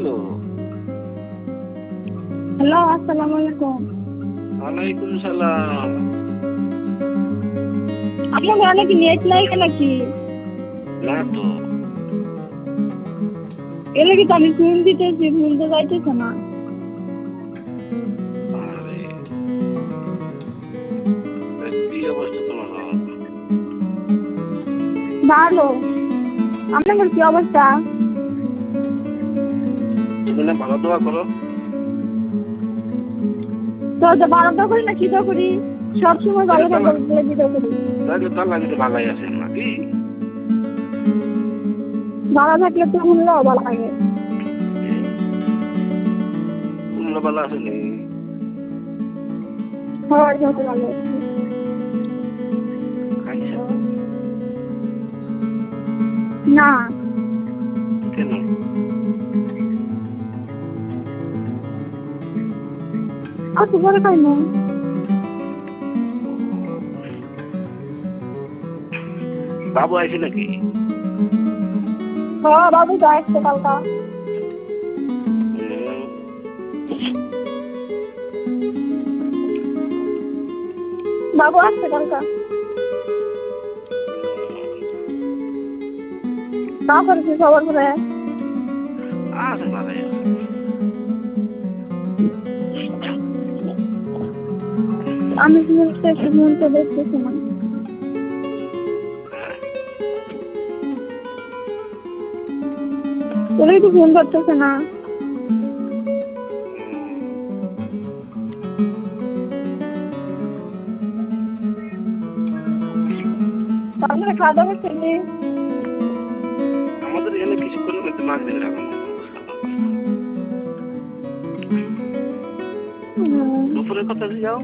Hello. Hello, আসসালামু আলাইকুম। ওয়ালাইকুম সালাম। আপনার ঘরে কি নেট নাই নাকি? না তো। এলে কি আমি ফোন দিতেছি, ফোন তো যাইতেছে না। আরে কি অবস্থা তোমার? ভালো। আপনার কি অবস্থা? তুমি না ভালো দোয়া করো? তো ভালো তো করি না, কি তো করি, সবসময় ভালো থাকবো বলে দিতে করি। তাহলে তো আল্লাহ যদি ভালাই আছেন নাকি? ভালো থাকলে তো শুনলেও ভালো লাগে। তোমরা ভালো আছো নি? হয় যত ভালো আছি। খাইছো? না। কেন? আচ্ছা পরে খাইনো। বাবু আইছে নাকি? হ্যাঁ বাবু তো আসছে কালকা। বাবু আসছে কালকা। তা করেছি সবার করে। আছে ভালাই আছে। আমি ফোন তো দেখতেছি না। তোরাই তো ফোন করতেছে না। আপনারা খাওয়া দাওয়া করছেন? আমাদের এখানে কিছুক্ষণ মধ্যে মাগরিবের আগুন দেবো। দুপুরের কথা যাও।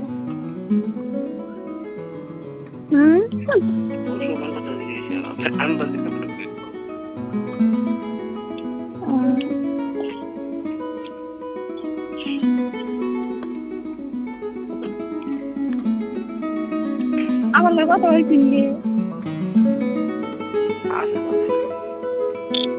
সময়ের কথা জিজ্ঞেস আন্দাজ আমার কথা হয়েছিল। আছে।